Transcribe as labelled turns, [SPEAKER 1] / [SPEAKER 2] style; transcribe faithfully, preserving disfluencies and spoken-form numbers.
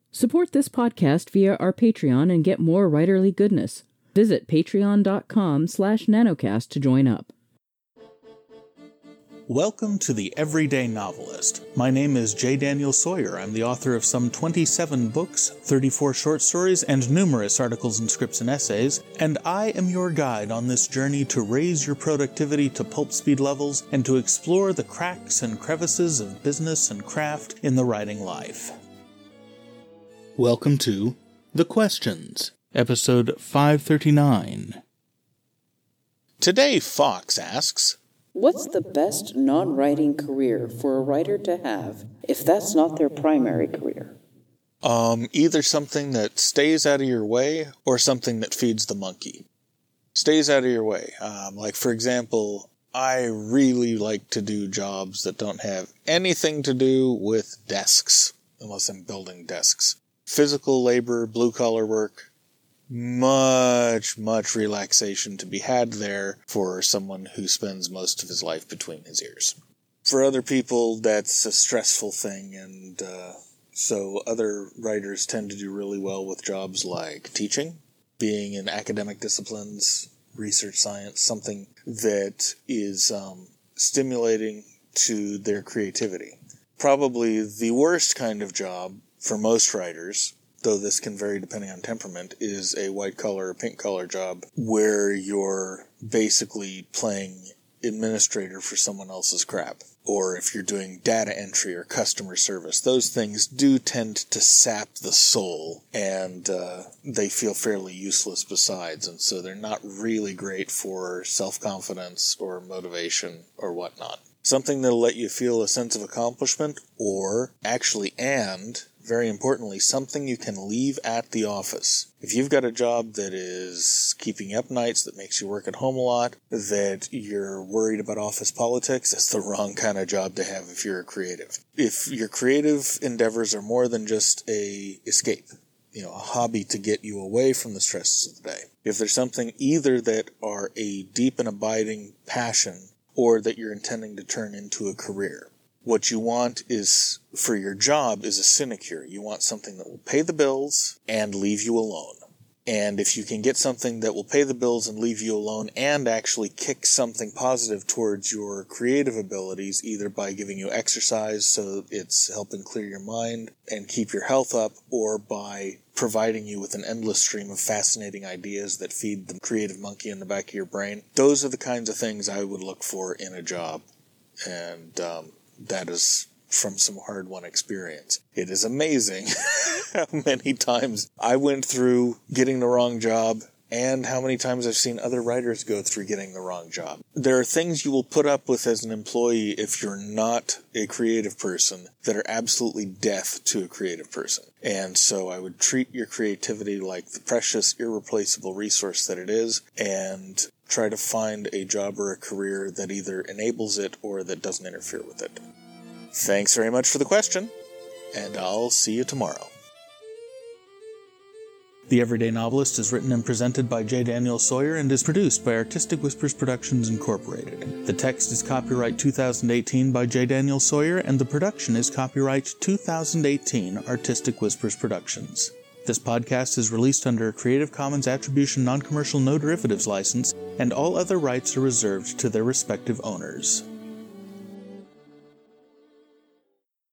[SPEAKER 1] Support this podcast via our Patreon and get more writerly goodness. Visit patreon.com slash nanocast to join up.
[SPEAKER 2] Welcome to The Everyday Novelist. My name is J. Daniel Sawyer. I'm the author of some twenty-seven books, thirty-four short stories, and numerous articles and scripts and essays, and I am your guide on this journey to raise your productivity to pulp speed levels and to explore the cracks and crevices of business and craft in the writing life. Welcome to The Questions, episode five thirty-nine. Today, Fox asks,
[SPEAKER 3] what's the best non-writing career for a writer to have if that's not their primary career?
[SPEAKER 2] Um, either something that stays out of your way or something that feeds the monkey. Stays out of your way. Um, like, for example, I really like to do jobs that don't have anything to do with desks, unless I'm building desks. Physical labor, blue-collar work, much, much relaxation to be had there for someone who spends most of his life between his ears. For other people, that's a stressful thing, and uh, so other writers tend to do really well with jobs like teaching, being in academic disciplines, research science, something that is um, stimulating to their creativity. Probably the worst kind of job for most writers, though this can vary depending on temperament, is a white-collar or pink-collar job where you're basically playing administrator for someone else's crap. Or if you're doing data entry or customer service, those things do tend to sap the soul, and uh, they feel fairly useless besides, and so they're not really great for self-confidence or motivation or whatnot. Something that'll let you feel a sense of accomplishment, or actually, and very importantly, something you can leave at the office. If you've got a job that is keeping you up nights, that makes you work at home a lot, that you're worried about office politics, that's the wrong kind of job to have if you're a creative. If your creative endeavors are more than just a escape, you know, a hobby to get you away from the stresses of the day, if there's something either that are a deep and abiding passion or that you're intending to turn into a career, what you want is, for your job, is a sinecure. You want something that will pay the bills and leave you alone. And if you can get something that will pay the bills and leave you alone and actually kick something positive towards your creative abilities, either by giving you exercise so it's helping clear your mind and keep your health up, or by providing you with an endless stream of fascinating ideas that feed the creative monkey in the back of your brain, those are the kinds of things I would look for in a job. And, um, that is from some hard-won experience. It is amazing how many times I went through getting the wrong job and how many times I've seen other writers go through getting the wrong job. There are things you will put up with as an employee if you're not a creative person that are absolutely death to a creative person. And so I would treat your creativity like the precious, irreplaceable resource that it is, and try to find a job or a career that either enables it or that doesn't interfere with it. Thanks very much for the question, and I'll see you tomorrow. The Everyday Novelist is written and presented by J. Daniel Sawyer and is produced by Artistic Whispers Productions, Incorporated. The text is copyright two thousand eighteen by J. Daniel Sawyer, and the production is copyright two thousand eighteen Artistic Whispers Productions. This podcast is released under a Creative Commons Attribution Non-Commercial No Derivatives license, and all other rights are reserved to their respective owners.